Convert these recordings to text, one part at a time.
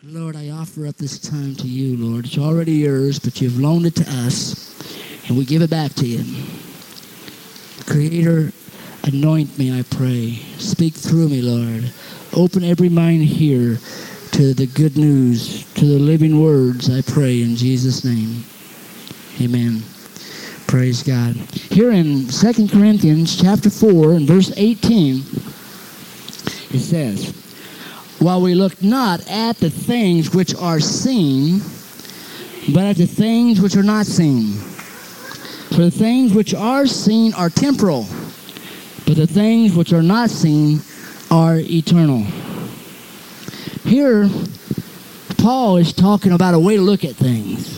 Lord, I offer up this time to you, Lord. It's already yours, but you've loaned it to us, and we give it back to you. Creator, anoint me, I pray. Speak through me, Lord. Open every mind here to the good news, to the living words, I pray in Jesus' name. Amen. Praise God. Here in 2 Corinthians chapter 4 and verse 18, it says, while we look not at the things which are seen, but at the things which are not seen. For the things which are seen are temporal, but the things which are not seen are eternal. Here, Paul is talking about a way to look at things.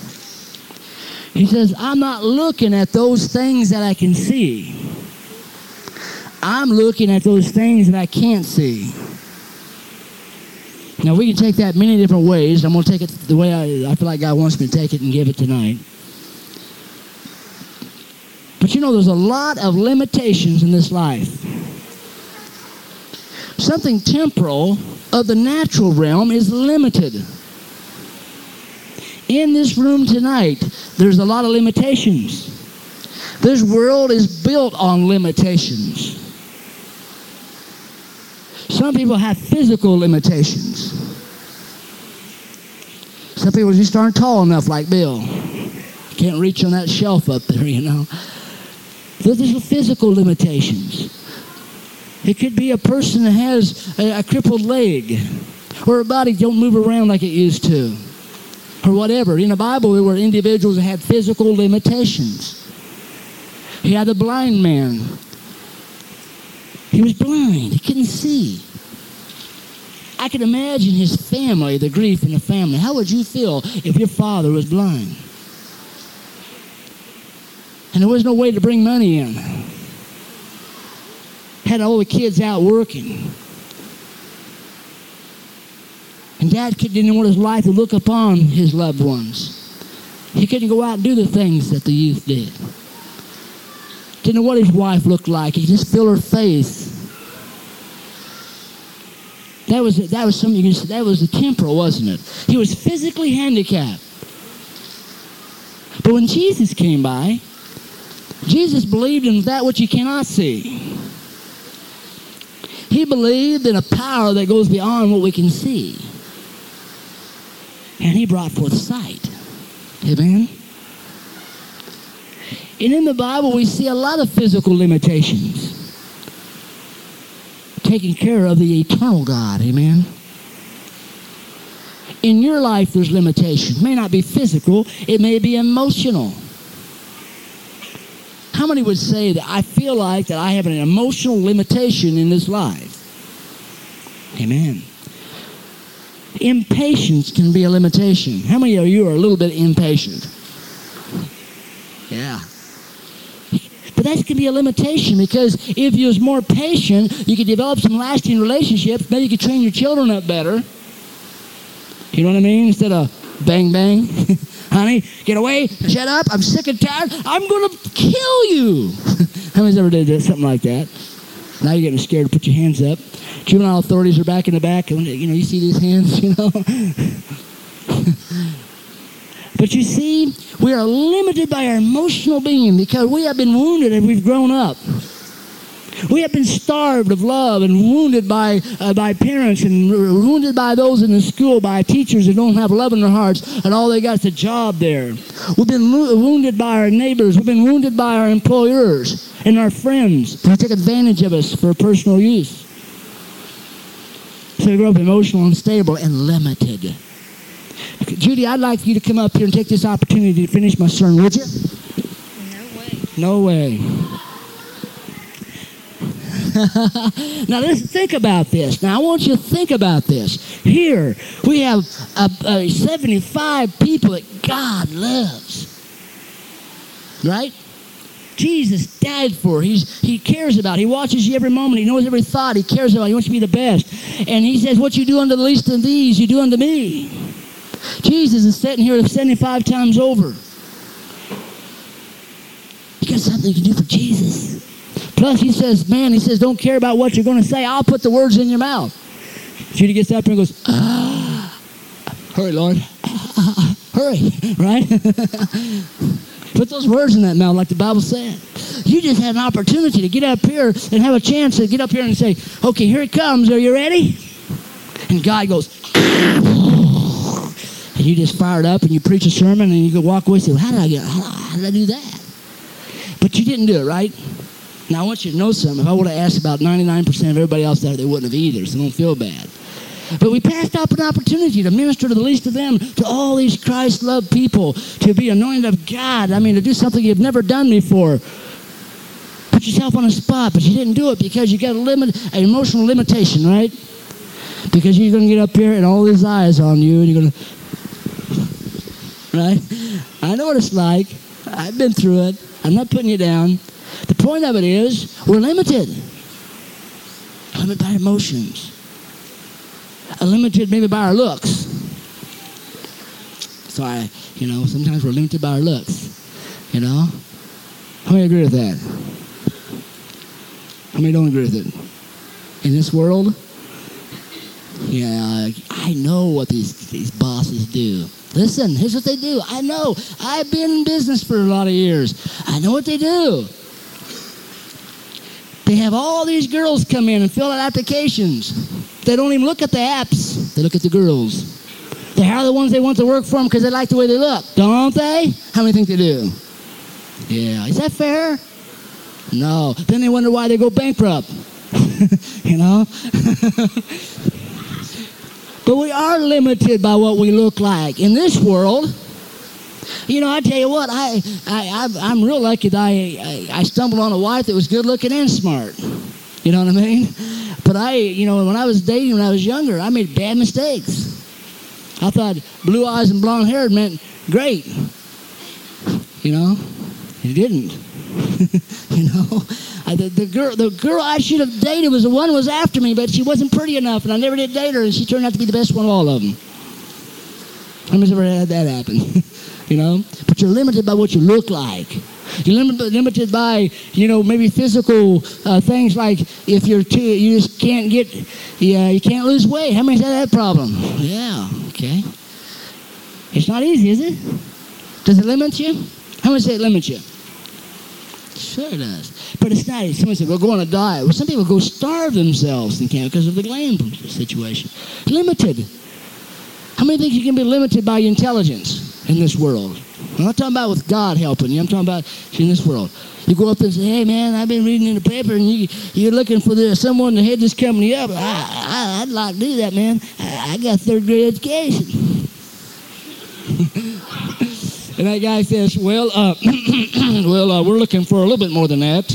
He says, I'm not looking at those things that I can see. I'm looking at those things that I can't see. Now, we can take that many different ways. I'm going to take it the way I feel like God wants me to take it and give it tonight. But you know, there's a lot of limitations in this life. Something temporal of the natural realm is limited. In this room tonight, there's a lot of limitations. This world is built on limitations. Some people have physical limitations. Some people just aren't tall enough like Bill. Can't reach on that shelf up there, you know. There's physical limitations. It could be a person that has a crippled leg, or a body don't move around like it used to, or whatever. In the Bible, there were individuals that had physical limitations. He had a blind man. He was blind. He couldn't see. I can imagine his family, the grief in the family. How would you feel if your father was blind? And there was no way to bring money in. Had all the kids out working. And Dad didn't want his life to look upon his loved ones. He couldn't go out and do the things that the youth did. Didn't know what his wife looked like. He could just feel her face. That was something you can say. That was the temporal, wasn't it? He was physically handicapped. But when Jesus came by, Jesus believed in that which you cannot see. He believed in a power that goes beyond what we can see. And he brought forth sight. Amen? And in the Bible, we see a lot of physical limitations. Taking care of the eternal God. Amen? In your life, there's limitations. It may not be physical. It may be emotional. How many would say that I feel like that I have an emotional limitation in this life? Amen. Impatience can be a limitation. How many of you are a little bit impatient? Yeah. But that can be a limitation, because if you was more patient, you could develop some lasting relationships. Maybe you could train your children up better. You know what I mean? Instead of bang, bang. Honey, get away, shut up, I'm sick and tired, I'm going to kill you. How many's ever did something like that? Now you're getting scared to put your hands up. Juvenile authorities are back in the back, and you see these hands, But you see, we are limited by our emotional being because we have been wounded as we've grown up. We have been starved of love and wounded by parents and wounded by those in the school, by teachers that don't have love in their hearts, and all they got is a job there. We've been wounded by our neighbors. We've been wounded by our employers and our friends who take advantage of us for personal use. So we grow up emotional, unstable, and limited. Judy, I'd like you to come up here and take this opportunity to finish my sermon, would you? No way. Now, let's think about this. Now, I want you to think about this. Here, we have 75 people that God loves. Right? Jesus died for. He cares about. He watches you every moment. He knows every thought. He cares about. He wants you to be the best. And he says, what you do unto the least of these, you do unto me. Jesus is sitting here 75 times over. You got something you can do for Jesus. Plus, he says, don't care about what you're going to say. I'll put the words in your mouth. Judy gets up here and goes, Hurry, Lord. Hurry, right? Put those words in that mouth like the Bible said. You just had an opportunity to get up here and have a chance to get up here and say, okay, here it comes. Are you ready? And God goes, and you just fired up and you preach a sermon and you go walk away and say, well, how did I do that? But you didn't do it, right? Now, I want you to know something. If I would have asked about 99% of everybody else there, they wouldn't have either, so don't feel bad. But we passed up an opportunity to minister to the least of them, to all these Christ-loved people, to be anointed of God. I mean, to do something you've never done before. Put yourself on a spot, but you didn't do it because you got an emotional limitation, right? Because you're going to get up here and all these eyes on you, and you're going to, right? I know what it's like. I've been through it. I'm not putting you down. The point of it is, we're limited. Limited by emotions. Limited maybe by our looks. So sometimes we're limited by our looks. How many agree with that? How many don't agree with it? In this world, yeah, I know what these bosses do. Listen, here's what they do. I know. I've been in business for a lot of years. I know what they do. They have all these girls come in and fill out applications. They don't even look at the apps. They look at the girls. They hire the ones they want to work for them because they like the way they look. Don't they? How many think they do? Yeah. Is that fair? No. Then they wonder why they go bankrupt. But we are limited by what we look like. In this world, I tell you what, I'm real lucky that I stumbled on a wife that was good looking and smart. You know what I mean? But when I was dating when I was younger, I made bad mistakes. I thought blue eyes and blonde hair meant great. It didn't. The girl I should have dated was the one who was after me, but she wasn't pretty enough, and I never did date her, and she turned out to be the best one of all of them. How many's ever had that happen? But you're limited by what you look like. You're limited by, maybe physical things like if you just can't you can't lose weight. How many's had that problem? Yeah, okay. It's not easy, is it? Does it limit you? How many say it limits you? Sure it does. But it's not easy. Someone said, well, go on a diet. Well, some people go starve themselves in camp because of the gland situation. Limited. How many think you can be limited by your intelligence in this world? I'm not talking about with God helping you. I'm talking about in this world. You go up there and say, hey, man, I've been reading in the paper, and you're looking for someone to head this company up. I'd like to do that, man. I got third-grade education. And that guy says, well, we're looking for a little bit more than that.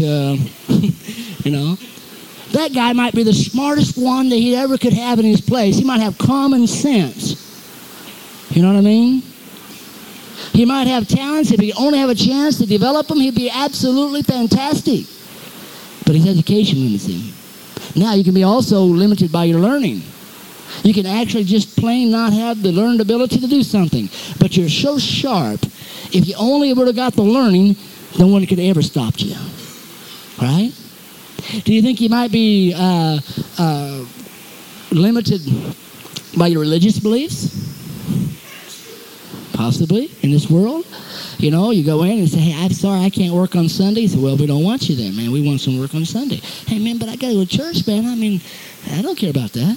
That guy might be the smartest one that he ever could have in his place. He might have common sense. You know what I mean? He might have talents. If he only have a chance to develop them, he'd be absolutely fantastic. But his education limits him. Now, you can be also limited by your learning. You can actually just plain not have the learned ability to do something. But you're so sharp, if you only would have got the learning, no one could ever stop you. Right? Do you think you might be limited by your religious beliefs? Possibly, in this world. You go in and say, hey, I'm sorry, I can't work on Sunday. So, well, we don't want you there, man. We want some work on Sunday. Hey, man, but I got to go to church, man. I mean, I don't care about that.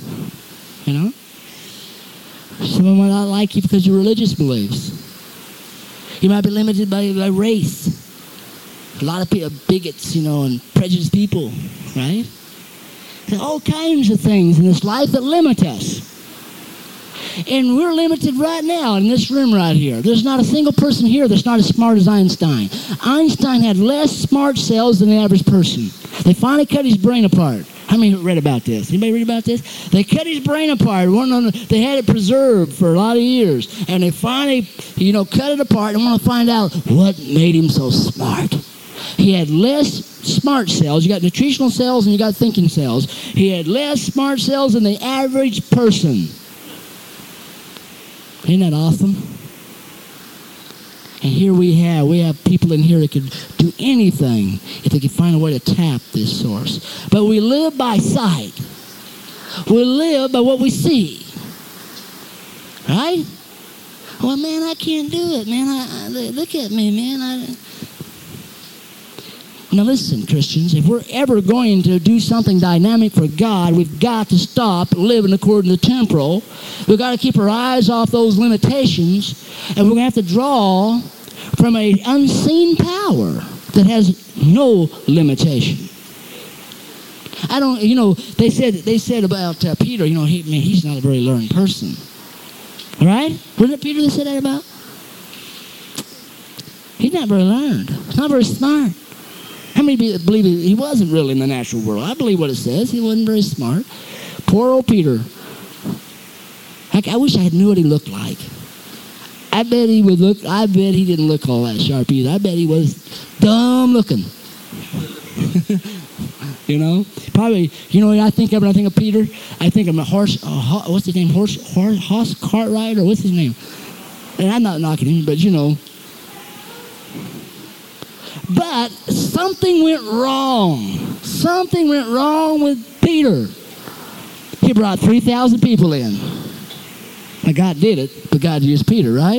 Someone might not like you because of your religious beliefs. You might be limited by race. A lot of people are bigots, and prejudiced people, right? There's all kinds of things in this life that limit us. And we're limited right now in this room right here. There's not a single person here that's not as smart as Einstein. Einstein had less smart cells than the average person. They finally cut his brain apart. How many read about this? Anybody read about this? They cut his brain apart. They had it preserved for a lot of years. And they finally, cut it apart and want to find out what made him so smart. He had less smart cells. You got nutritional cells and you got thinking cells. He had less smart cells than the average person. Isn't that awesome? And here we have people in here that could do anything if they could find a way to tap this source. But we live by sight. We live by what we see. Right? Well, man, I can't do it, man. Look at me, man. Now listen, Christians, if we're ever going to do something dynamic for God, we've got to stop living according to the temporal. We've got to keep our eyes off those limitations, and we're going to have to draw from an unseen power that has no limitation. I don't, they said about Peter, he's not a very learned person. All right? Wasn't it Peter that said that about? He's not very learned. He's not very smart. How many believe he wasn't really in the natural world? I believe what it says. He wasn't very smart. Poor old Peter. I wish I knew what he looked like. I bet he didn't look all that sharp either. I bet he was dumb looking. Probably, what I think of when I think of Peter? I think of a horse, what's his name? Horse Cartwright, or what's his name? And I'm not knocking him, but But something went wrong. Something went wrong with Peter. He brought 3,000 people in. Now God did it, but God used Peter, right?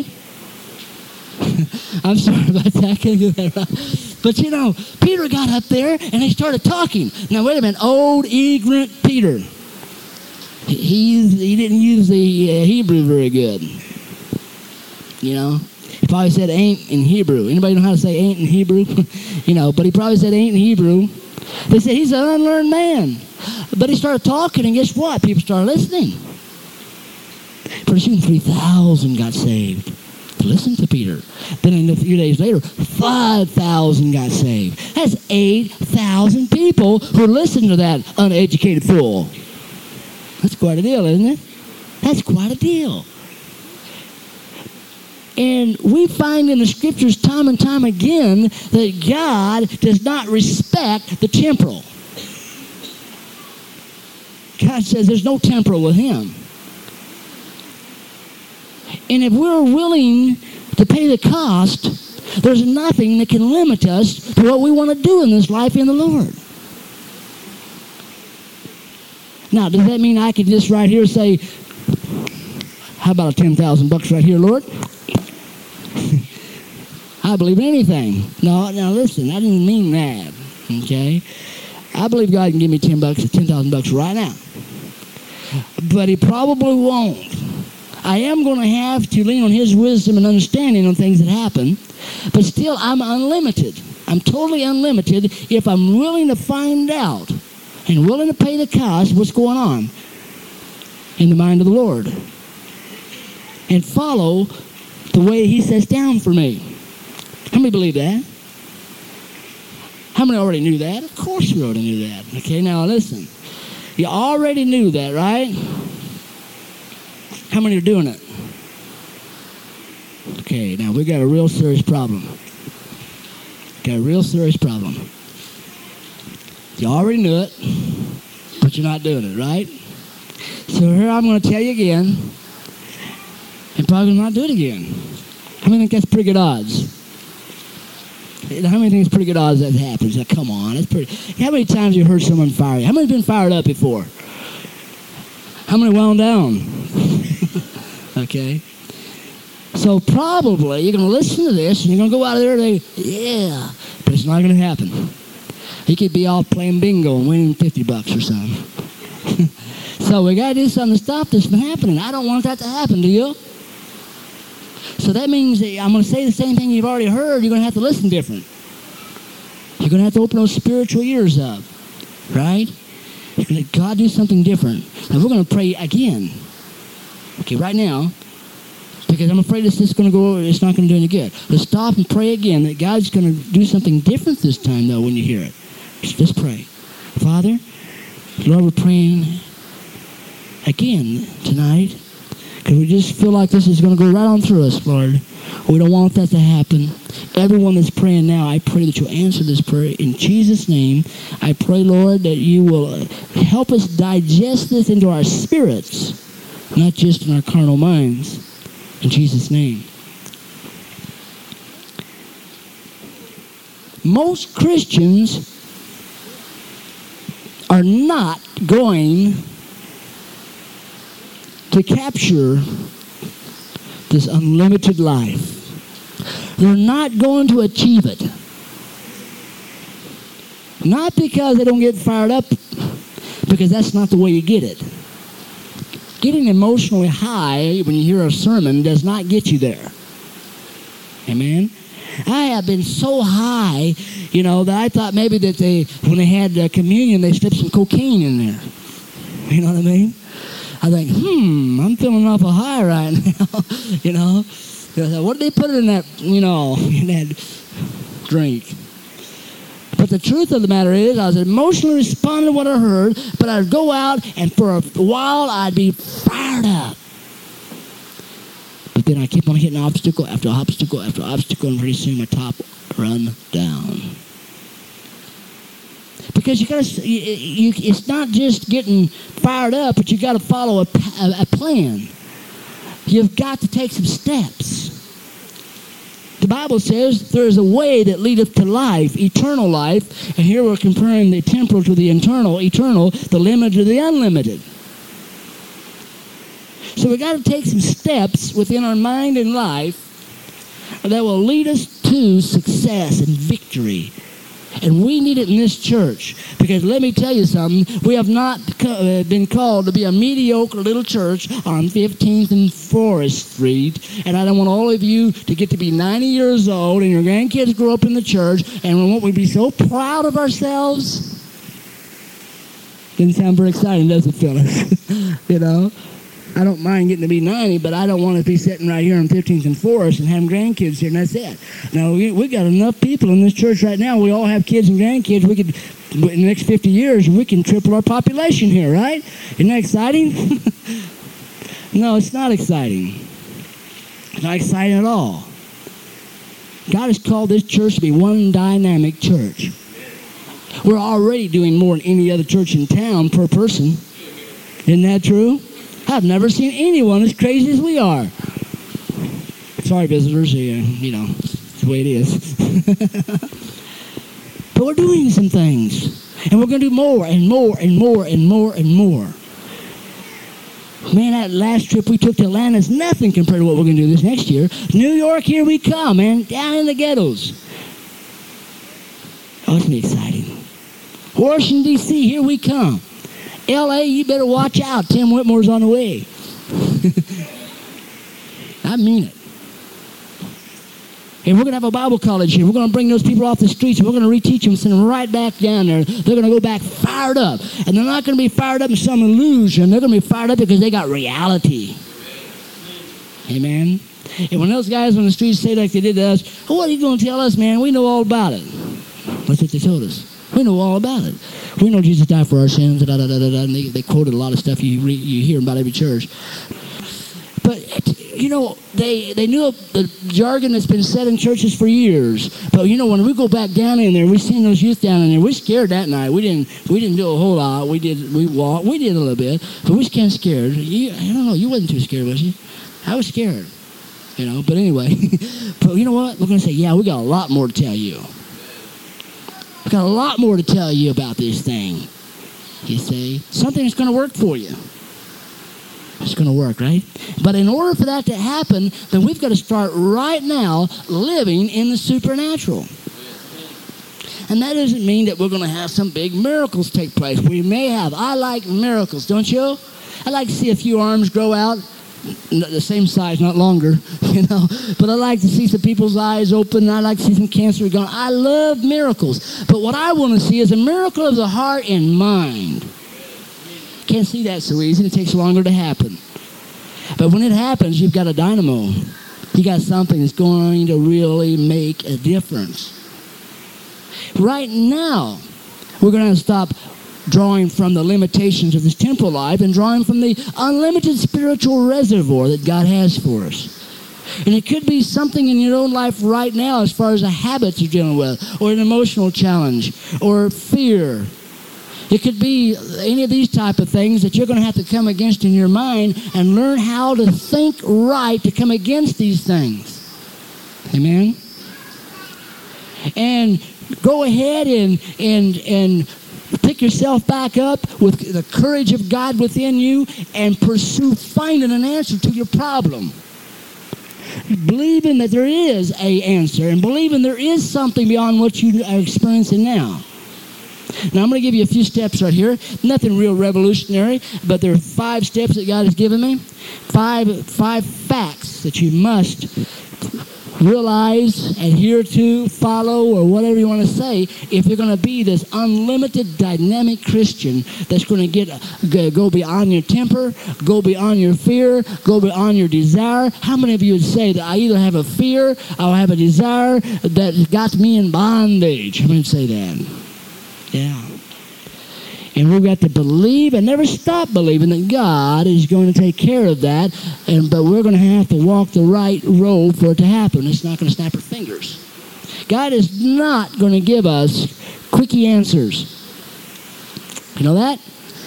I'm sorry about that. I can't do that right. But Peter got up there and he started talking. Now wait a minute, old ignorant Peter. He didn't use the Hebrew very good. He probably said ain't in Hebrew. Anybody know how to say ain't in Hebrew? But he probably said ain't in Hebrew. They said he's an unlearned man. But he started talking, and guess what? People started listening. Pretty soon 3,000 got saved to listen to Peter. Then a few days later, 5,000 got saved. That's 8,000 people who listened to that uneducated fool. That's quite a deal, isn't it? That's quite a deal. And we find in the scriptures time and time again that God does not respect the temporal. God says there's no temporal with him. And if we're willing to pay the cost, there's nothing that can limit us to what we want to do in this life in the Lord. Now, does that mean I can just right here say, how about $10,000 right here, Lord? I believe anything. No, now listen, I didn't mean that, okay? I believe God can give me $10,000 right now. But he probably won't. I am going to have to lean on his wisdom and understanding on things that happen, but still I'm unlimited. I'm totally unlimited if I'm willing to find out and willing to pay the cost of what's going on in the mind of the Lord and follow the way he sets down for me. How many believe that? How many already knew that? Of course we already knew that. Okay, now listen. You already knew that, right? How many are doing it? Okay, now we got a real serious problem. Got a real serious problem. You already knew it, but you're not doing it, right? So here I'm going to tell you again, and probably not do it again. How many think that's pretty good odds? How many think it's pretty good odds that happens? Like, come on, that's pretty. How many times have you heard someone fire you? How many have been fired up before? How many wound down? Okay. So probably you're going to listen to this and you're going to go out of there and say, yeah, but it's not going to happen. He could be off playing bingo and winning $50 or something. So we got to do something to stop this from happening. I don't want that to happen, do you? So that means that I'm going to say the same thing you've already heard. You're going to have to listen different. You're going to have to open those spiritual ears up, right? You're going to let God do something different. And we're going to pray again. Okay, right now, because I'm afraid it's not going to do any good. Let's stop and pray again that God's going to do something different this time, though, when you hear it. Let's pray. Father, Lord, we're praying again tonight because we just feel like this is going to go right on through us, Lord. We don't want that to happen. Everyone that's praying now, I pray that you'll answer this prayer in Jesus' name. I pray, Lord, that you will help us digest this into our spirits, not just in our carnal minds. In Jesus' name. Most Christians are not going to capture this unlimited life. They're not going to achieve it. Not because they don't get fired up, because that's not the way you get it. Getting emotionally high when you hear a sermon does not get you there. Amen? I have been so high, that I thought maybe that when they had communion, they slipped some cocaine in there. You know what I mean? I think, I'm feeling awful high right now, What did they put in that, in that drink? But the truth of the matter is, I was emotionally responding to what I heard, but I'd go out, and for a while, I'd be fired up. But then I keep on hitting obstacle after obstacle after obstacle, and pretty soon my top run down. Because it's not just getting fired up, but you got to follow a plan. You've got to take some steps. The Bible says there is a way that leadeth to life, eternal life, and here we're comparing the temporal to the eternal, the limited to the unlimited. So we've got to take some steps within our mind and life that will lead us to success and victory. And we need it in this church. Because let me tell you something, we have not been called to be a mediocre little church on 15th and Forest Street. And I don't want all of you to get to be 90 years old and your grandkids grow up in the church and won't we be so proud of ourselves? Didn't sound very exciting, does it, fellas? I don't mind getting to be 90, but I don't want to be sitting right here on 15th and Forest and having grandkids here, and that's it. Now, we got enough people in this church right now. We all have kids and grandkids. We could, in the next 50 years, we can triple our population here, right? Isn't that exciting? No, it's not exciting. It's not exciting at all. God has called this church to be one dynamic church. We're already doing more than any other church in town per person. Isn't that true? I've never seen anyone as crazy as we are. Sorry, visitors. It's the way it is. But we're doing some things. And we're going to do more and more and more and more and more. Man, that last trip we took to Atlanta is nothing compared to what we're going to do this next year. New York, here we come, man. Down in the ghettos. Oh, it's going to be exciting. Washington, D.C., here we come. L.A., you better watch out. Tim Whitmore's on the way. I mean it. And we're going to have a Bible college here. We're going to bring those people off the streets, and we're going to reteach them, send them right back down there. They're going to go back fired up. And they're not going to be fired up in some illusion. They're going to be fired up because they got reality. Amen? And when those guys on the streets say like they did to us, what are you going to tell us, man? We know all about it. That's what they told us. We know all about it. We know Jesus died for our sins, and they quoted a lot of stuff you hear about every church. But, they knew the jargon that's been said in churches for years. But, when we go back down in there, we seen those youth down in there. We scared that night. We didn't do a whole lot. We walked. We did a little bit. But we was kind of scared. I don't know. You wasn't too scared, was you? I was scared. But anyway. But you know what? We're going to say, yeah, we got a lot more to tell you. I've got a lot more to tell you about this thing. You see? Something that's going to work for you. It's going to work, right? But in order for that to happen, then we've got to start right now living in the supernatural. And that doesn't mean that we're going to have some big miracles take place. We may have. I like miracles, don't you? I like to see a few arms grow out. The same size, not longer, But I like to see some people's eyes open. I like to see some cancer gone. I love miracles. But what I want to see is a miracle of the heart and mind. Can't see that so easy. It takes longer to happen. But when it happens, you've got a dynamo. You got something that's going to really make a difference. Right now, we're going to stop drawing from the limitations of this temporal life and drawing from the unlimited spiritual reservoir that God has for us. And it could be something in your own life right now as far as a habit you're dealing with, or an emotional challenge, or fear. It could be any of these type of things that you're going to have to come against in your mind and learn how to think right to come against these things. Amen? And go ahead and pick yourself back up with the courage of God within you and pursue finding an answer to your problem. believing that there is a answer and believing there is something beyond what you are experiencing now. Now, I'm going to give you a few steps right here. Nothing real revolutionary, but there are 5 steps that God has given me. 5 facts that you must realize, adhere to, follow, or whatever you want to say, if you're going to be this unlimited, dynamic Christian that's going to go beyond your temper, go beyond your fear, go beyond your desire. How many of you would say that I either have a fear or I have a desire that got me in bondage? How many would say that? Yeah. And we've got to believe and never stop believing that God is going to take care of that. But we're going to have to walk the right road for it to happen. It's not going to snap our fingers. God is not going to give us quickie answers. You know that?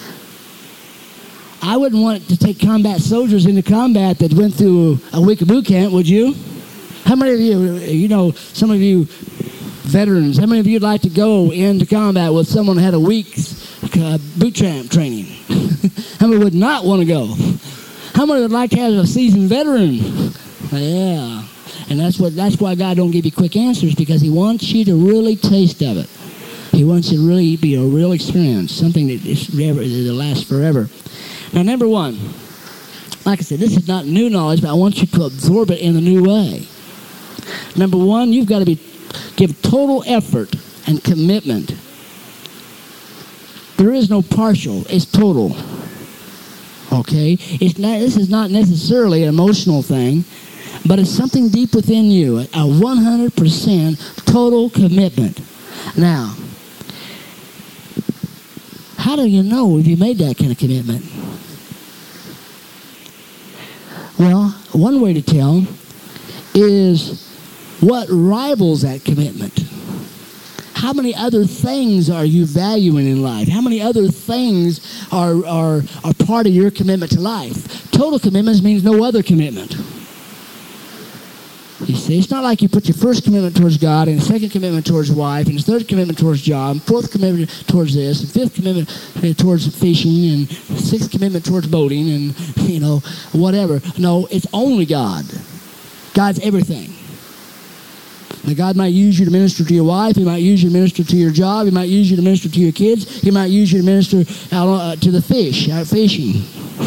I wouldn't want to take combat soldiers into combat that went through a week of boot camp, would you? How many of you, some of you veterans, how many of you would like to go into combat with someone who had a week's boot camp training? How many would not want to go? How many would like to have a seasoned veteran? Yeah. And that's why God don't give you quick answers, because he wants you to really taste of it. He wants you to really be a real experience, something that lasts forever. Now, number 1, like I said, this is not new knowledge, but I want you to absorb it in a new way. Number 1, you've got to give total effort and commitment. There is no partial. It's total. Okay? This is not necessarily an emotional thing, but it's something deep within you, a 100% total commitment. Now, how do you know if you made that kind of commitment? Well, one way to tell is what rivals that commitment. How many other things are you valuing in life? How many other things are part of your commitment to life? Total commitment means no other commitment. You see, it's not like you put your first commitment towards God and second commitment towards wife and third commitment towards job, fourth commitment towards this, and fifth commitment towards fishing, and sixth commitment towards boating, and, whatever. No, it's only God. God's everything. Now, God might use you to minister to your wife. He might use you to minister to your job. He might use you to minister to your kids. He might use you to minister to the fish, out fishing.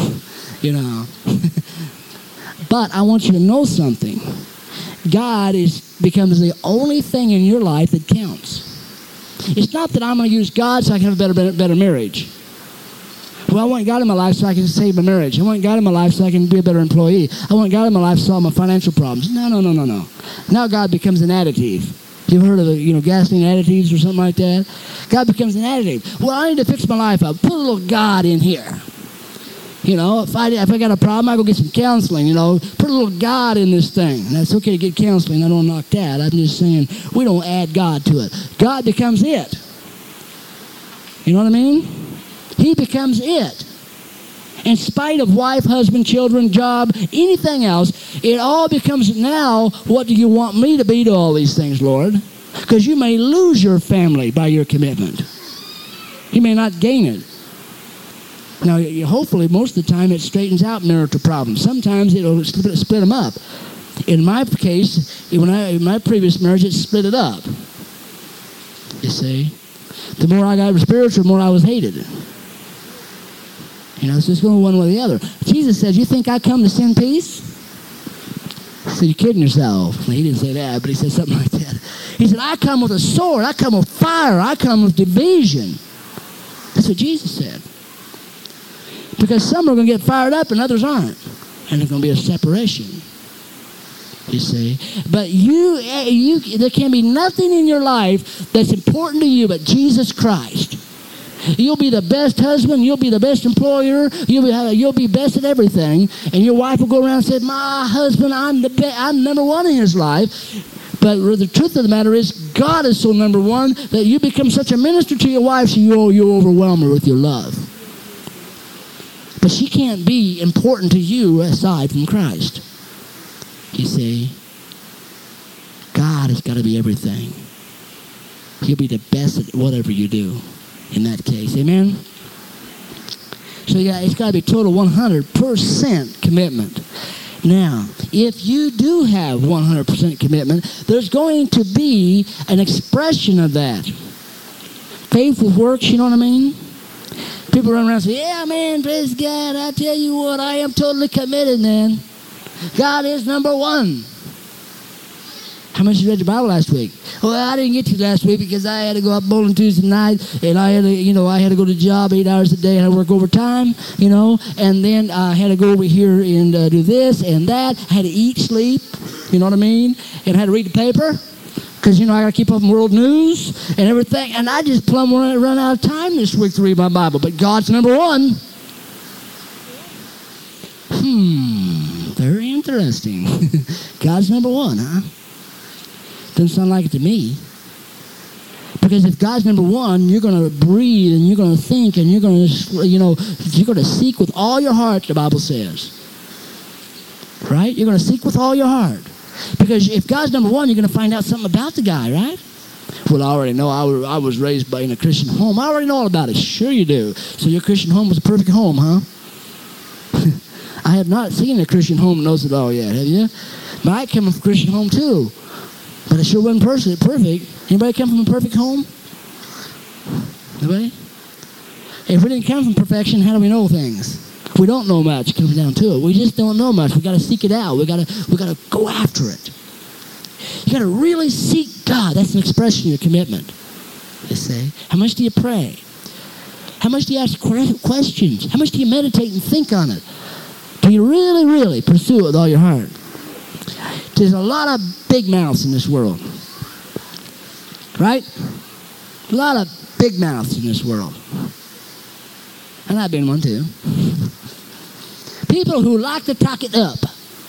But I want you to know something. God becomes the only thing in your life that counts. It's not that I'm going to use God so I can have a better marriage. Well, I want God in my life so I can save my marriage. I want God in my life so I can be a better employee. I want God in my life to solve my financial problems. No. Now God becomes an additive. You've heard of gasoline additives or something like that? God becomes an additive. Well, I need to fix my life up. Put a little God in here. If I got a problem, I go get some counseling. Put a little God in this thing. Now, it's okay to get counseling. I don't knock that. I'm just saying we don't add God to it. God becomes it. You know what I mean? He becomes it. In spite of wife, husband, children, job, anything else, it all becomes now, what do you want me to be to all these things, Lord? Because you may lose your family by your commitment. You may not gain it. Now, hopefully, most of the time, it straightens out marital problems. Sometimes it'll split them up. In my case, in my previous marriage, it split it up. You see? The more I got spiritual, the more I was hated. It's just going one way or the other. Jesus says, you think I come to send peace? So you're kidding yourself. He didn't say that, but he said something like that. He said, I come with a sword. I come with fire. I come with division. That's what Jesus said. Because some are going to get fired up and others aren't. And there's going to be a separation. You see? But there can be nothing in your life that's important to you but Jesus Christ. You'll be the best husband. You'll be the best employer. You'll be best at everything. And your wife will go around and say, my husband, I'm number one in his life. But the truth of the matter is, God is so number one that you become such a minister to your wife, so you overwhelm her with your love. But she can't be important to you aside from Christ. You see, God has got to be everything. He'll be the best at whatever you do in that case. Amen? So yeah, it's got to be total 100% commitment. Now, if you do have 100% commitment, there's going to be an expression of that. Faith with works, you know what I mean? People run around and say, yeah, man, praise God. I tell you what, I am totally committed, man. God is number one. How much you read your Bible last week? Well, I didn't get to last week because I had to go up bowling Tuesday night, and I had to go to the job 8 hours a day, and I work overtime, and then I had to go over here and do this and that. I had to eat, sleep, you know what I mean? And I had to read the paper because, I got to keep up on world news and everything. And I just plumb run out of time this week to read my Bible. But God's number one. Very interesting. God's number one, huh? Doesn't sound like it to me. Because if God's number one, you're going to breathe and you're going to think and you're going to, you're going to seek with all your heart, the Bible says. Right? You're going to seek with all your heart. Because if God's number one, you're going to find out something about the guy, right? Well, I already know. I was raised in a Christian home. I already know all about it. Sure you do. So your Christian home was a perfect home, huh? I have not seen a Christian home that knows it all yet, have you? But I came from a Christian home too. But it sure wasn't perfect. Anybody come from a perfect home? Anybody? If we didn't come from perfection, how do we know things? We don't know much. It comes down to it. We just don't know much. We got to seek it out. We got to go after it. You got to really seek God. That's an expression of your commitment. They say. How much do you pray? How much do you ask questions? How much do you meditate and think on it? Do you really, really pursue it with all your heart? There's a lot of big mouths in this world. Right? A lot of big mouths in this world. And I've been one too. People who like to talk it up.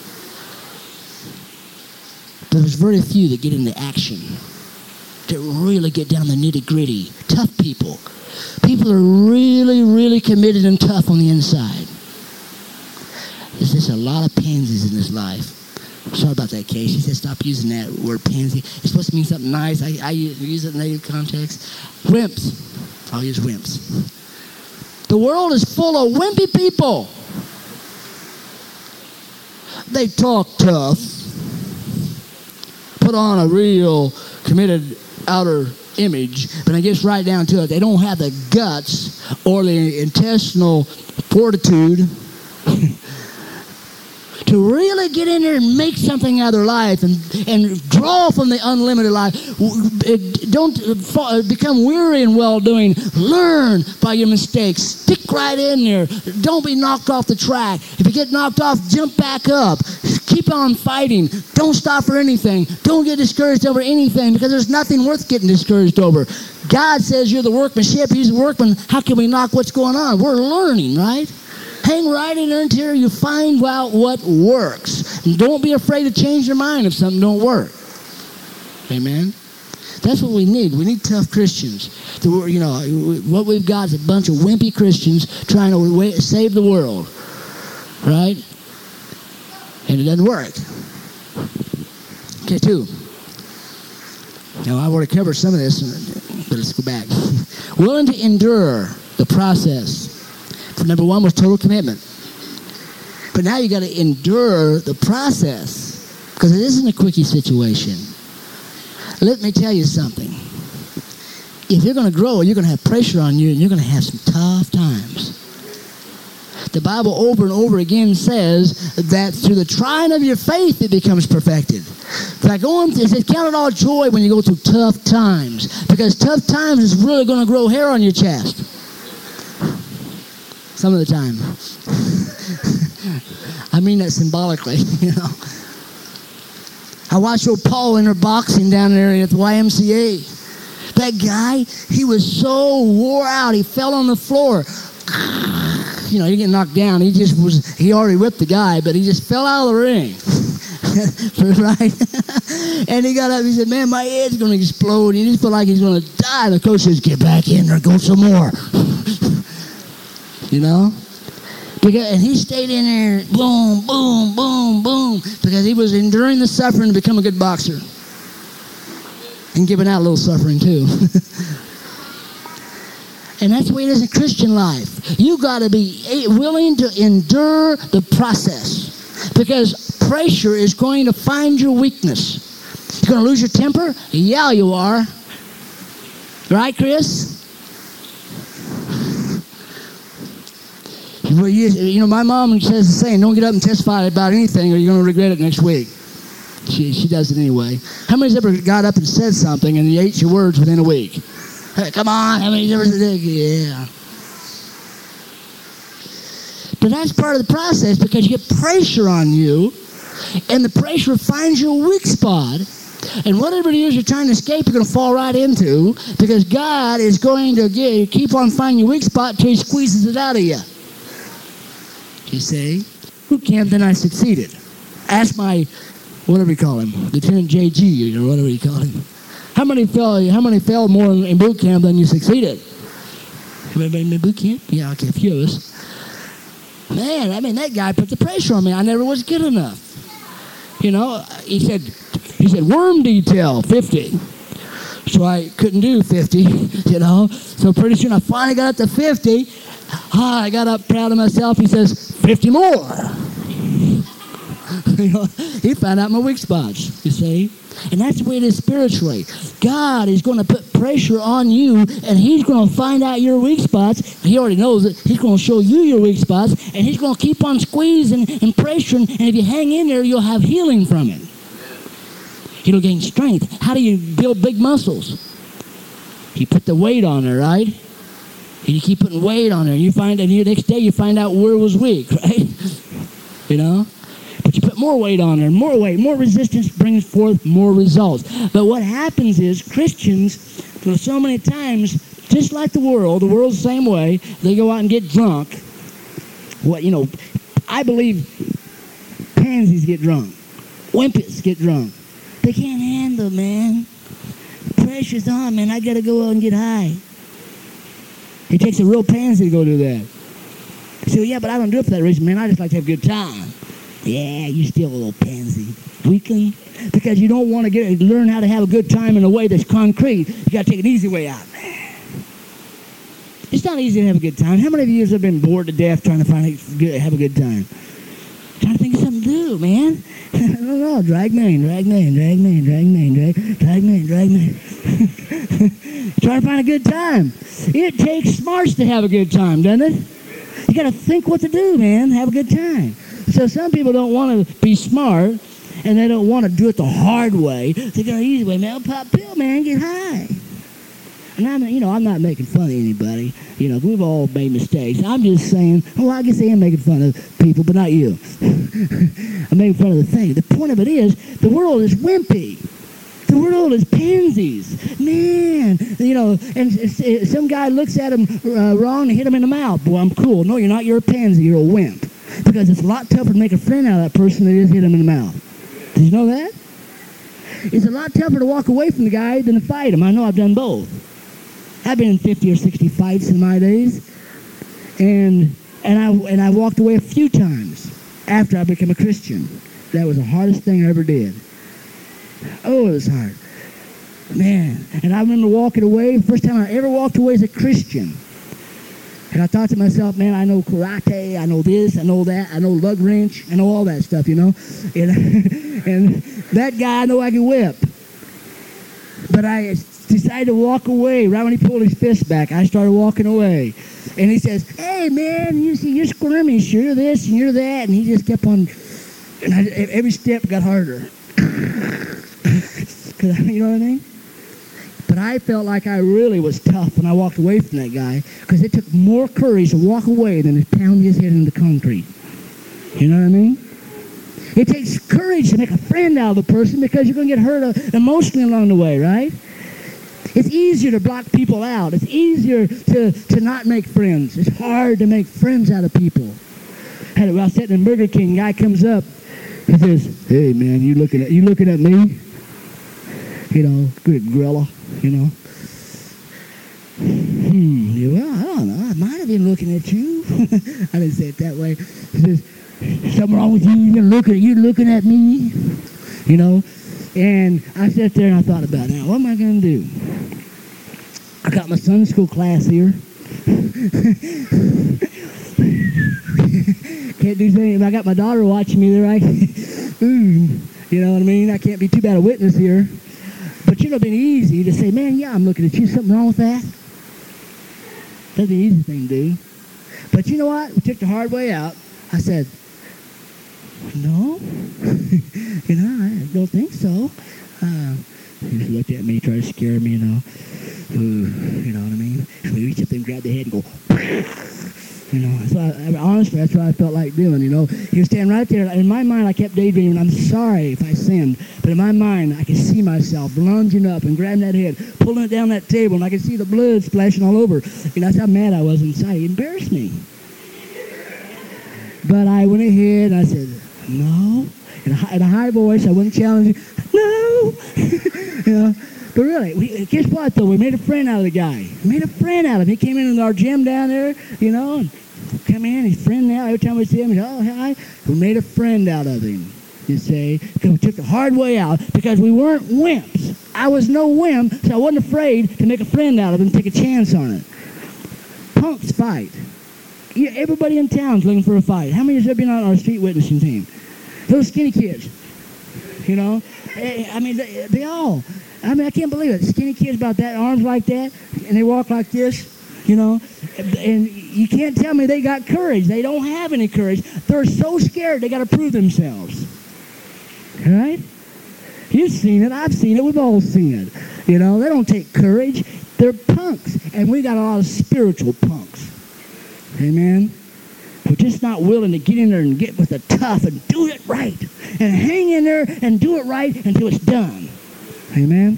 But there's very few that get into action. That really get down the nitty-gritty. Tough people. People are really, really committed and tough on the inside. There's just a lot of pansies in this life. Sorry about that, Kay. She said stop using that word pansy. It's supposed to mean something nice. I use it in negative context. Wimps. I'll use wimps. The world is full of wimpy people. They talk tough. Put on a real committed outer image. But I guess right down to it, they don't have the guts or the intestinal fortitude to really get in there and make something out of their life and draw from the unlimited life. Don't become weary in well-doing. Learn by your mistakes. Stick right in there. Don't be knocked off the track. If you get knocked off, jump back up. Keep on fighting. Don't stop for anything. Don't get discouraged over anything because there's nothing worth getting discouraged over. God says you're the workmanship. He's the workman. How can we knock what's going on? We're learning, right? Hang right in there until you find out what works. And don't be afraid to change your mind if something don't work. Amen? That's what we need. We need tough Christians. What we've got is a bunch of wimpy Christians trying to save the world. Right? And it doesn't work. Okay, 2. Now, I've already covered some of this, but let's go back. Willing to endure the process. Number 1 was total commitment. But now you got to endure the process because it isn't a quickie situation. Let me tell you something. If you're going to grow, you're going to have pressure on you and you're going to have some tough times. The Bible over and over again says that through the trying of your faith, it becomes perfected. It says, count it all joy when you go through tough times because tough times is really going to grow hair on your chest. Some of the time. I mean that symbolically, I watched old Paul enter boxing down there at the YMCA. That guy, he was so wore out, he fell on the floor. He didn't get knocked down. He already whipped the guy, but he just fell out of the ring. Right? And he got up, he said, man, my head's going to explode. He just felt like he's going to die. The coach says, get back in there, go some more. And he stayed in there, boom, boom, boom, boom, because he was enduring the suffering to become a good boxer. And giving out a little suffering too. And that's the way it is in Christian life. You got to be willing to endure the process. Because pressure is going to find your weakness. You're going to lose your temper? Yeah, you are. Right, Chris? Well, you know, my mom says the saying, don't get up and testify about anything or you're going to regret it next week. She does it anyway. How many's ever got up and said something and you ate your words within a week? Hey, come on, how many's ever said, yeah. But that's part of the process because you get pressure on you, and the pressure finds your weak spot, and whatever it is you're trying to escape, you're going to fall right into because God is going to keep on finding your weak spot until He squeezes it out of you. You see? Boot camp, then I succeeded. Ask my, whatever you call him, Lieutenant JG or whatever you call him. How many fell more in boot camp than you succeeded? Everybody in boot camp? Yeah, okay, a few of us. Man, I mean, that guy put the pressure on me. I never was good enough. You know, he said, worm detail, 50. So I couldn't do 50, you know. So pretty soon I finally got up to 50. I got up proud of myself. He says, 50 more. You know, he found out my weak spots, you see. And that's the way it is spiritually. God is going to put pressure on you, and He's going to find out your weak spots. He already knows it. He's going to show you your weak spots, and He's going to keep on squeezing and pressuring, and if you hang in there, you'll have healing from it. You'll gain strength. How do you build big muscles? You put the weight on there, right? And you keep putting weight on there, and you find that the next day you find out where it was weak, right? You know? But you put more weight on there, more weight, more resistance brings forth more results. But what happens is Christians, so many times, just like the world's the same way, they go out and get drunk. I believe pansies get drunk. Wimpets get drunk. They can't handle, man. Pressure's on, man. I got to go out and get high. It takes a real pansy to go do that. So, yeah, but I don't do it for that reason, man. I just like to have a good time. Yeah, you still a little pansy. Weakling. Because you don't want to learn how to have a good time in a way that's concrete. You got to take an easy way out, man. It's not easy to have a good time. How many of you have been bored to death trying to have a good time? Trying to think of something to do, man. I don't know. Drag me. Trying to find a good time. It takes smarts to have a good time, doesn't it? You got to think what to do, man. Have a good time. So some people don't want to be smart, and they don't want to do it the hard way. They go the easy way, man. Pop pill, man. Get high. And I'm not making fun of anybody. We've all made mistakes. I'm just saying, I guess I am making fun of people, but not you. I'm making fun of the thing. The point of it is, the world is wimpy. The world is pansies. Man, and some guy looks at him wrong and hit him in the mouth. Boy, I'm cool. No, you're not. You're a pansy. You're a wimp. Because it's a lot tougher to make a friend out of that person than it is hit him in the mouth. Did you know that? It's a lot tougher to walk away from the guy than to fight him. I know I've done both. I've been in 50 or 60 fights in my days. And I walked away a few times after I became a Christian. That was the hardest thing I ever did. Oh, it was hard. Man. And I remember walking away, the first time I ever walked away as a Christian. And I thought to myself, man, I know karate, I know this, I know that, I know lug wrench, I know all that stuff, And that guy, I know I can whip. But I decided to walk away. Right when he pulled his fist back, I started walking away. And he says, hey, man, you're squirmish, you're this and you're that. And he just kept on, and every step got harder. You know what I mean? But I felt like I really was tough when I walked away from that guy because it took more courage to walk away than to pound his head into concrete. You know what I mean? It takes courage to make a friend out of a person because you're going to get hurt emotionally along the way, right? It's easier to block people out. It's easier to not make friends. It's hard to make friends out of people. I was sitting in Burger King, guy comes up, he says, hey man, you looking at me? Good gorilla, Well, I don't know. I might have been looking at you. I didn't say it that way. He says, something wrong with you? You're looking at me? And I sat there and I thought about it. Now, what am I going to do? I got my Sunday school class here. Can't do anything. I got my daughter watching me there, right? You know what I mean? I can't be too bad a witness here. But you know, it'd been easy to say, man, yeah, I'm looking at you. Something wrong with that? That's the easy thing to do. But you know what? We took the hard way out. I said, no. You know, I don't think so. He just looked at me, tried to scare me, you know. You know what I mean? So we reach up there and grab the head and go, you know. So honestly, that's what I felt like doing, you know. He was standing right there. In my mind, I kept daydreaming, I'm sorry if I sinned. But in my mind, I could see myself lunging up and grabbing that head, pulling it down that table, and I could see the blood splashing all over. You know, that's how mad I was inside. He embarrassed me. But I went ahead and I said, no. In a high voice, I wasn't challenging. No. You know. But really, guess what, though? We made a friend out of the guy. We made a friend out of him. He came in our gym down there, you know, and come in, he's friend now. Every time we see him, he said, oh, hi. We made a friend out of him, you see, because we took the hard way out because we weren't wimps. I was no wimp, so I wasn't afraid to make a friend out of him and take a chance on it. Punks fight. Yeah, everybody in town's looking for a fight. How many have been on our street witnessing team? Those skinny kids, you know. I mean, they all. I mean, I can't believe it. Skinny kids about that, arms like that, and they walk like this, you know. And you can't tell me they got courage. They don't have any courage. They're so scared they got to prove themselves. All right? You've seen it. I've seen it. We've all seen it. You know, they don't take courage. They're punks. And we got a lot of spiritual punks. Amen? We're just not willing to get in there and get with the tough and do it right. And hang in there and do it right until it's done. Amen?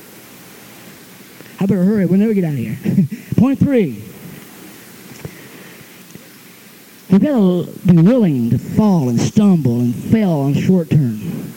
I better hurry. We'll never get out of here. Point 3. We've got to be willing to fall and stumble and fail on short term.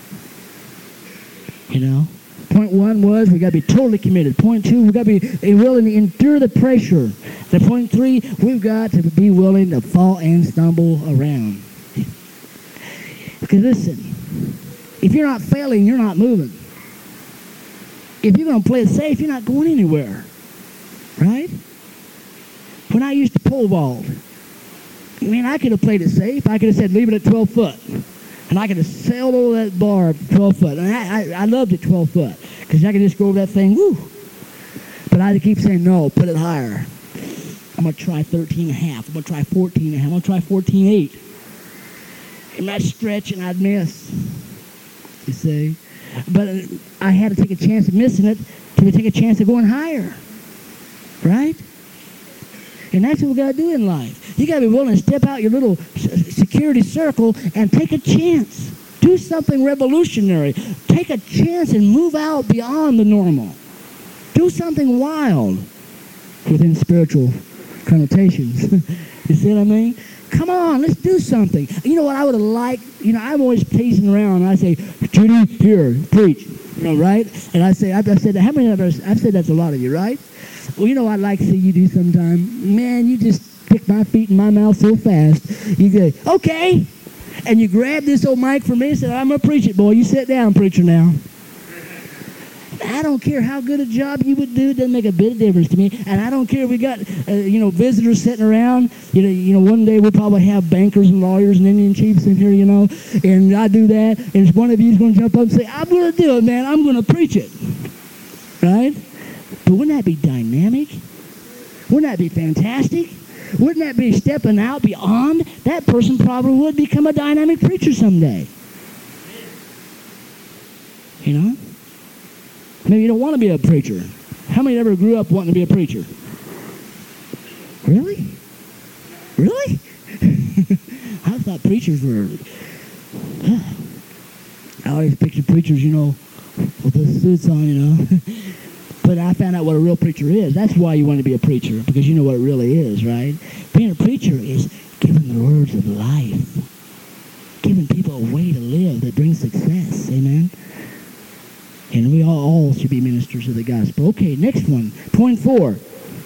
You know? Point 1 was we've got to be totally committed. Point 2, we've got to be willing to endure the pressure. The point 3, we've got to be willing to fall and stumble around. Because listen, if you're not failing, you're not moving. If you're going to play it safe, you're not going anywhere. Right? When I used to pole vault, I mean, I could have played it safe. I could have said, leave it at 12 foot. And I could have sailed over that bar 12 foot. And I loved it 12 foot. Because I could just go over that thing, woo. But I keep saying, no, put it higher. I'm going to try 13 and a half. I'm going to try 14 and a half. I'm going to try 14.8. And I'd stretch and I'd miss. You see? But I had to take a chance of missing it to take a chance of going higher. Right? And that's what we got to do in life. You got to be willing to step out your little security circle and take a chance. Do something revolutionary. Take a chance and move out beyond the normal. Do something wild within spiritual connotations. You see what I mean? Come on, let's do something. You know what I would have liked? You know, I'm always pacing around and I say, Judy, here, preach. You know, right? And I've said, how many of us, I've said that's a lot of you, right? Well, you know what I'd like to see you do sometime? Man, you just pick my feet in my mouth so fast. You go, okay. And you grab this old mic from me and said, I'm going to preach it, boy. You sit down, preacher, now. I don't care how good a job you would do. It doesn't make a bit of difference to me. And I don't care if we got, visitors sitting around. You know, one day we'll probably have bankers and lawyers and Indian chiefs in here, you know. And I do that. And one of you is going to jump up and say, I'm going to do it, man. I'm going to preach it. Right? But wouldn't that be dynamic? Wouldn't that be fantastic? Wouldn't that be stepping out beyond? That person probably would become a dynamic preacher someday. You know? Maybe you don't want to be a preacher. How many ever grew up wanting to be a preacher? Really? Really? I thought preachers were... I always pictured preachers, you know, with the suits on, you know. But I found out what a real preacher is. That's why you want to be a preacher, because you know what it really is, right? Being a preacher is giving the words of life. Giving people a way to live that brings success. Amen? And we all should be ministers of the gospel. Okay, next one. Point 4.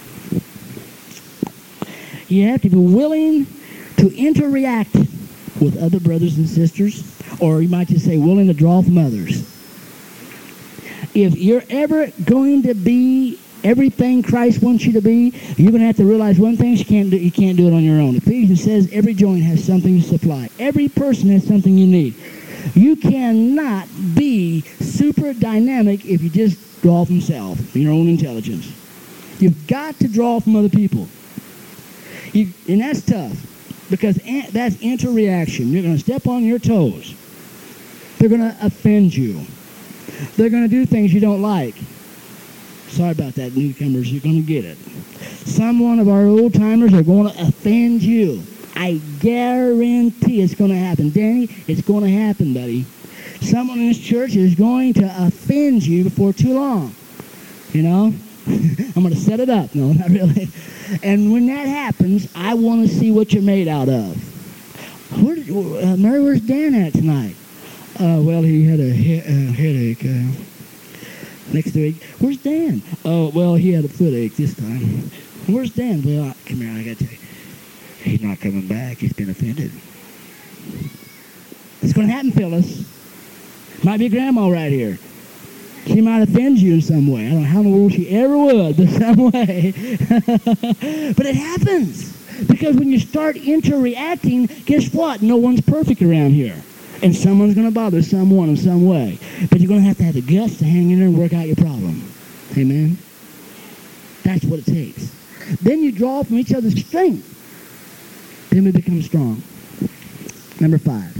You have to be willing to interact with other brothers and sisters, or you might just say willing to draw from others. If you're ever going to be everything Christ wants you to be, you're going to have to realize one thing: you can't do it on your own. Ephesians says every joint has something to supply. Every person has something you need. You cannot be super dynamic if you just draw from self, your own intelligence. You've got to draw from other people. And that's tough because that's interreaction. You're going to step on your toes. They're going to offend you. They're going to do things you don't like. Sorry about that, newcomers. You're going to get it. Some one of our old timers are going to offend you. I guarantee it's going to happen. Danny, it's going to happen, buddy. Someone in this church is going to offend you before too long. You know? I'm going to set it up. No, not really. And when that happens, I want to see what you're made out of. Mary, where's Dan at tonight? Well, he had a headache next week. Where's Dan? Oh, well, he had a footache this time. Where's Dan? Well, come here, I got to tell you. He's not coming back. He's been offended. It's going to happen, Phyllis. Might be Grandma right here. She might offend you in some way. I don't know how in the world she ever would, but some way. But it happens. Because when you start interreacting, guess what? No one's perfect around here. And someone's going to bother someone in some way. But you're going to have the guts to hang in there and work out your problem. Amen? That's what it takes. Then you draw from each other's strength. Then we become strong. Number 5.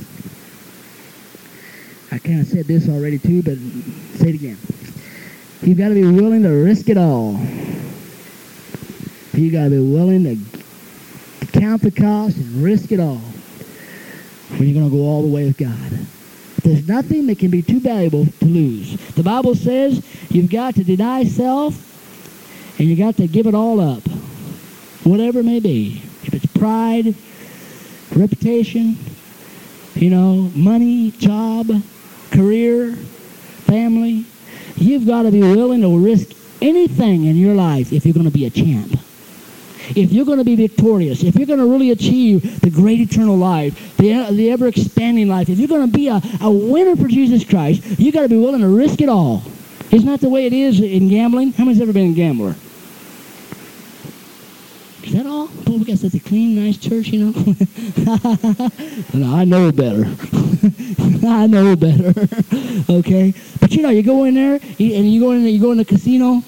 I kind of said this already too, but say it again. You've got to be willing to risk it all. You've got to be willing to count the cost and risk it all. When you're going to go all the way with God. There's nothing that can be too valuable to lose. The Bible says you've got to deny self and you got to give it all up. Whatever it may be. If it's pride, reputation, money, job, career, family, you've got to be willing to risk anything in your life if you're going to be a champ. If you're going to be victorious, if you're going to really achieve the great eternal life, the ever-expanding life, if you're going to be a winner for Jesus Christ, you've got to be willing to risk it all. Isn't that the way it is in gambling? How many's ever been a gambler? Is that all? Boy, we got such a clean, nice church, No, I know better. I know better. Okay? But you go in there, and you go in the casino.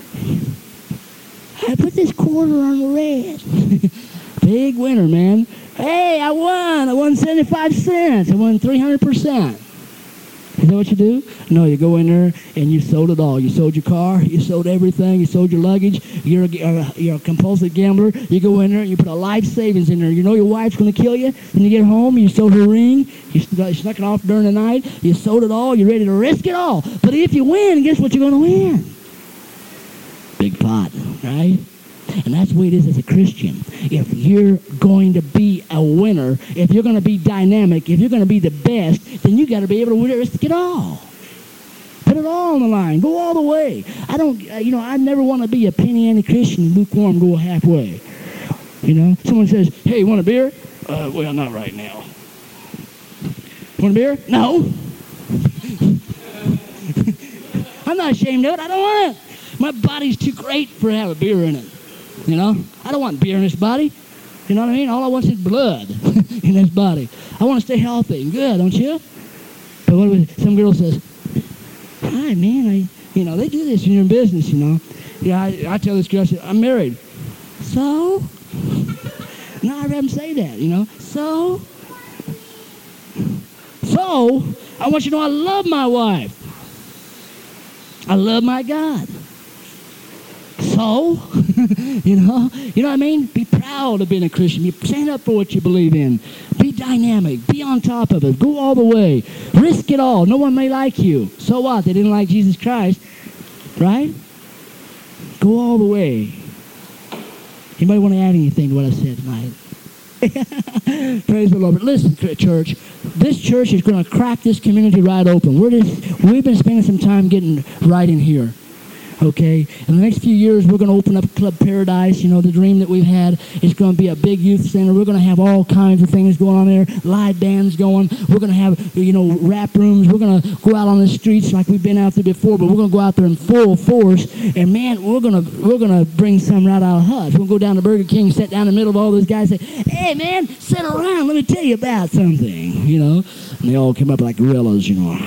I put this quarter on the red. Big winner, man. Hey, I won. I won 75 cents. I won 300%. Is that what you do? No, you go in there and you sold it all. You sold your car. You sold everything. You sold your luggage. You're a compulsive gambler. You go in there and you put a life savings in there. You know your wife's going to kill you. When you get home, you sold her ring. You snuck it off during the night. You sold it all. You're ready to risk it all. But if you win, guess what you're going to win? Big pot, right? And that's the way it is as a Christian. If you're going to be a winner, if you're going to be dynamic, if you're going to be the best, then you got to be able to risk it all. Put it all on the line. Go all the way. I never want to be a penny ante Christian, lukewarm, go halfway. Someone says, hey, you want a beer? Well, not right now. Want a beer? No. I'm not ashamed of it. I don't want it. My body's too great for to have a beer in it. I don't want beer in this body. You know what I mean? All I want is blood in this body. I want to stay healthy and good, don't you? But some girl says, hi, man, they do this in your business, Yeah, I tell this girl, I say, I'm married. So? No, I'd rather say that, So? So, I want you to know I love my wife. I love my God. So, you know what I mean? Be proud of being a Christian. Stand up for what you believe in. Be dynamic. Be on top of it. Go all the way. Risk it all. No one may like you. So what? They didn't like Jesus Christ, right? Go all the way. Anybody want to add anything to what I said tonight? Praise the Lord. But listen, church, this church is going to crack this community right open. We've been spending some time getting right in here. Okay, in the next few years, we're going to open up Club Paradise. The dream that we've had is going to be a big youth center. We're going to have all kinds of things going on there, live bands going. We're going to have, rap rooms. We're going to go out on the streets like we've been out there before, but we're going to go out there in full force. And man, we're going to bring some right out of us. We'll go down to Burger King, sit down in the middle of all those guys, and say, "Hey, man, sit around. Let me tell you about something." And they all came up like gorillas, you know.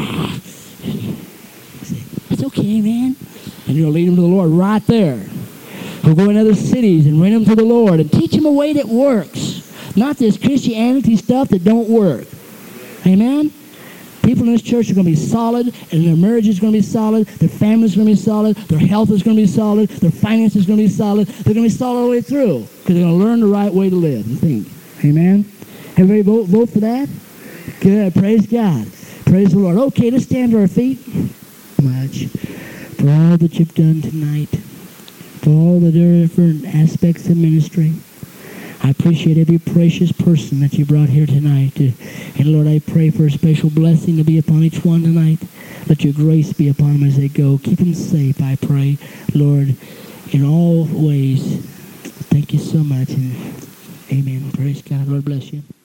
It's okay, man. And you'll lead them to the Lord right there. We'll go in other cities and win them to the Lord and teach them a way that works. Not this Christianity stuff that don't work. Amen? People in this church are going to be solid, and their marriage is going to be solid, their family is going to be solid, their health is going to be solid, their finances is going to be solid. They're going to be solid all the way through because they're going to learn the right way to live and think. Amen? Everybody vote for that? Good. Praise God. Praise the Lord. Okay, let's stand to our feet. Much for all that you've done tonight, for all the different aspects of ministry. I appreciate every precious person that you brought here tonight. And Lord, I pray for a special blessing to be upon each one tonight. Let your grace be upon them as they go. Keep them safe, I pray, Lord, in all ways. Thank you so much. And amen. Praise God. Lord bless you.